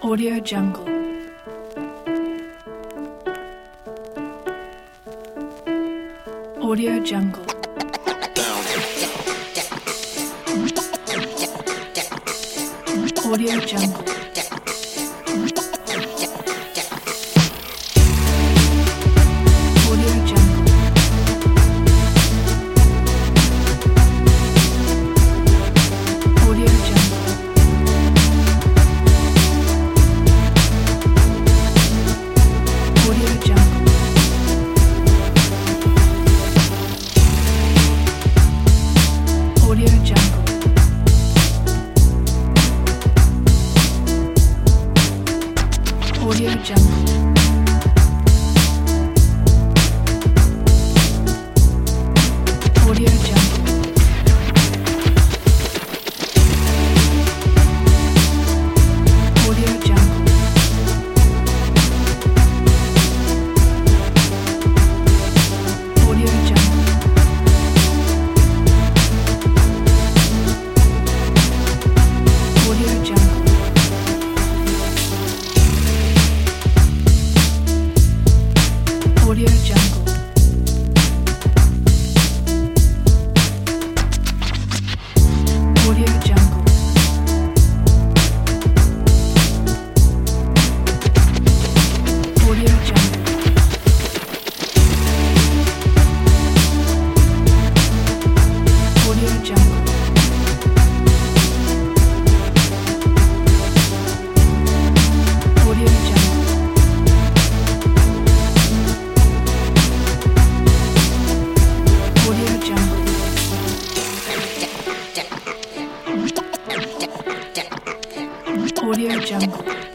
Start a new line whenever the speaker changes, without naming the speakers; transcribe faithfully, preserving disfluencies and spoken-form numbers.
Audio Jungle. Audio Jungle. Audio Jungle. Audio Jungle. Audio Jungle. Audio Jungle. Audio Jungle. Audio Jungle. Audio Jungle. Audio Jungle. Audio Jungle. Audio Jungle. Audio Jungle. Audio Jungle. Audio Jungle.